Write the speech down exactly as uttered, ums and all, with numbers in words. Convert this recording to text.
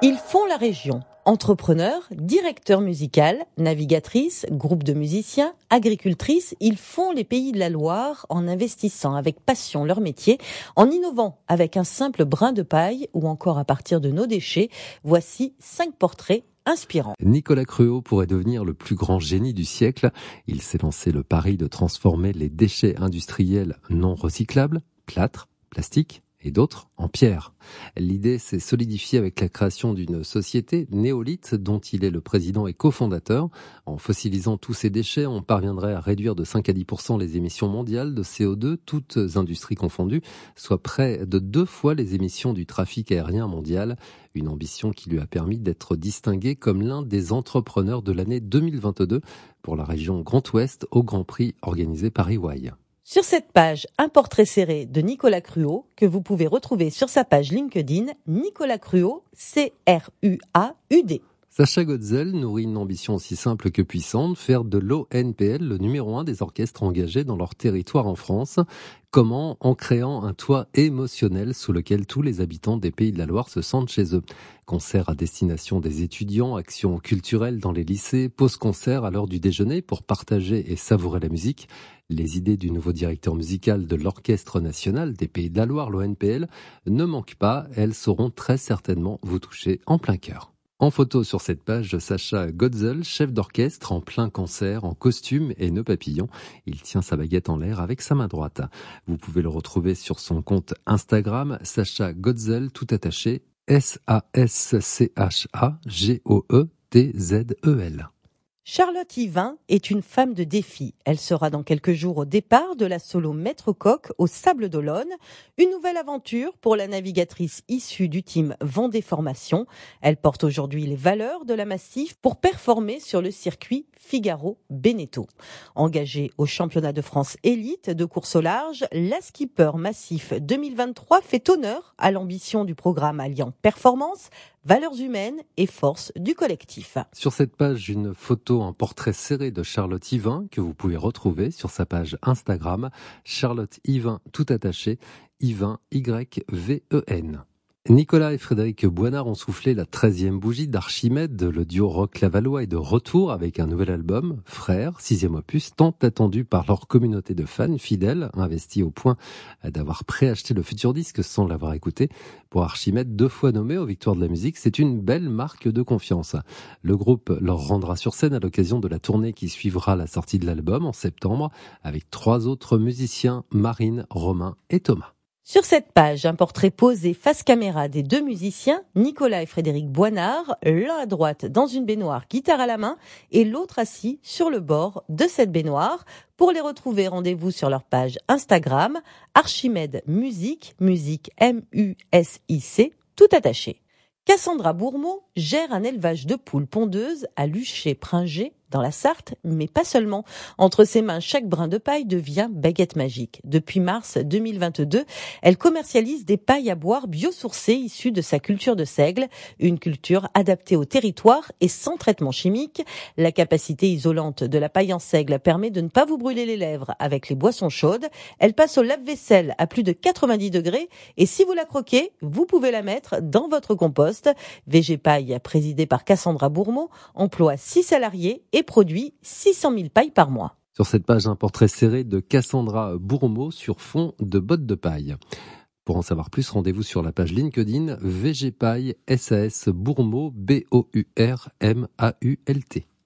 Ils font la région. Entrepreneurs, directeurs musical, navigatrices, groupes de musiciens, agricultrices, ils font les pays de la Loire en investissant avec passion leur métier, en innovant avec un simple brin de paille ou encore à partir de nos déchets. Voici cinq portraits inspirants. Nicolas Cruau pourrait devenir le plus grand génie du siècle. Il s'est lancé le pari de transformer les déchets industriels non recyclables, plâtre, plastique, et d'autres en pierre. L'idée s'est solidifiée avec la création d'une société, Néolith, dont il est le président et cofondateur. En fossilisant tous ces déchets, on parviendrait à réduire de cinq à dix pour cent les émissions mondiales de C O deux, toutes industries confondues, soit près de deux fois les émissions du trafic aérien mondial. Une ambition qui lui a permis d'être distingué comme l'un des entrepreneurs de l'année deux mille vingt-deux pour la région Grand Ouest au Grand Prix organisé par E Y. Sur cette page, un portrait serré de Nicolas Cruau que vous pouvez retrouver sur sa page LinkedIn, Nicolas Cruau, C R U A U D. Sacha Goetzel nourrit une ambition aussi simple que puissante, faire de l'O N P L le numéro un des orchestres engagés dans leur territoire en France. Comment? En créant un toit émotionnel sous lequel tous les habitants des Pays de la Loire se sentent chez eux. Concerts à destination des étudiants, actions culturelles dans les lycées, pause-concert à l'heure du déjeuner pour partager et savourer la musique. Les idées du nouveau directeur musical de l'Orchestre national des Pays de la Loire, l'O N P L, ne manquent pas. Elles sauront très certainement vous toucher en plein cœur. En photo sur cette page, Sacha Goetzel, chef d'orchestre en plein concert, en costume et nœud papillon. Il tient sa baguette en l'air avec sa main droite. Vous pouvez le retrouver sur son compte Instagram, Sacha Goetzel, tout attaché, S A S C H A G O E T Z E L. Charlotte Yvain est une femme de défi. Elle sera dans quelques jours au départ de la solo Maître Coq au Sable d'Olonne. Une nouvelle aventure pour la navigatrice issue du team Vendée Formation. Elle porte aujourd'hui les valeurs de la Massif pour performer sur le circuit Figaro-Beneteau. Engagée au championnat de France élite de course au large, la skipper Massif deux mille vingt-trois fait honneur à l'ambition du programme alliant performance, valeurs humaines et force du collectif. Sur cette page, une photo, un portrait serré de Charlotte Yvain que vous pouvez retrouver sur sa page Instagram, Charlotte Yvain tout attaché, Yvain Y V E N. Nicolas et Frédéric Boinard ont soufflé la treizième bougie d'Archimède. Le duo rock lavallois est de retour avec un nouvel album, Frères, sixième opus, tant attendu par leur communauté de fans fidèles, investis au point d'avoir préacheté le futur disque sans l'avoir écouté. Pour Archimède, deux fois nommé aux Victoires de la musique, c'est une belle marque de confiance. Le groupe leur rendra sur scène à l'occasion de la tournée qui suivra la sortie de l'album en septembre, avec trois autres musiciens, Marine, Romain et Thomas. Sur cette page, un portrait posé face caméra des deux musiciens, Nicolas et Frédéric Boinard, l'un à droite dans une baignoire, guitare à la main, et l'autre assis sur le bord de cette baignoire. Pour les retrouver, rendez-vous sur leur page Instagram, Archimède Musique, musique M U S I C, tout attaché. Cassandra Bourmeau gère un élevage de poules pondeuses à Luché-Pringé, dans la Sarthe, mais pas seulement. Entre ses mains, chaque brin de paille devient baguette magique. Depuis mars deux mille vingt-deux, elle commercialise des pailles à boire biosourcées issues de sa culture de seigle, une culture adaptée au territoire et sans traitement chimique. La capacité isolante de la paille en seigle permet de ne pas vous brûler les lèvres avec les boissons chaudes. Elle passe au lave-vaisselle à plus de quatre-vingt-dix degrés et si vous la croquez, vous pouvez la mettre dans votre compost. V G Paille, présidée par Cassandra Bourmeau, emploie six salariés et produit six cent mille pailles par mois. Sur cette page, un portrait serré de Cassandra Bourmeau sur fond de bottes de paille. Pour en savoir plus, rendez-vous sur la page LinkedIn V G Paille S A S Bourmeau B O U R M A U L T.